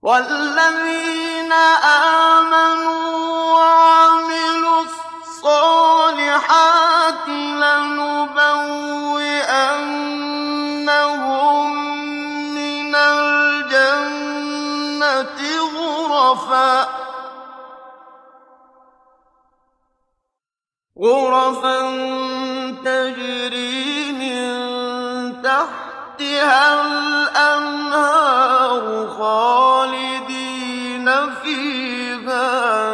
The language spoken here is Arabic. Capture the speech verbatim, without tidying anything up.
وَالَّذِينَ آمَنُوا وَعَمِلُوا الصَّالِحَاتِ لَنُبَوِّئَنَّهُم مِّنَ الْجَنَّةِ غُرَفًا تَجْرِي مِن تَحْتِهَا الْأَنْهَارُ خَالِدِينَ فِيهَا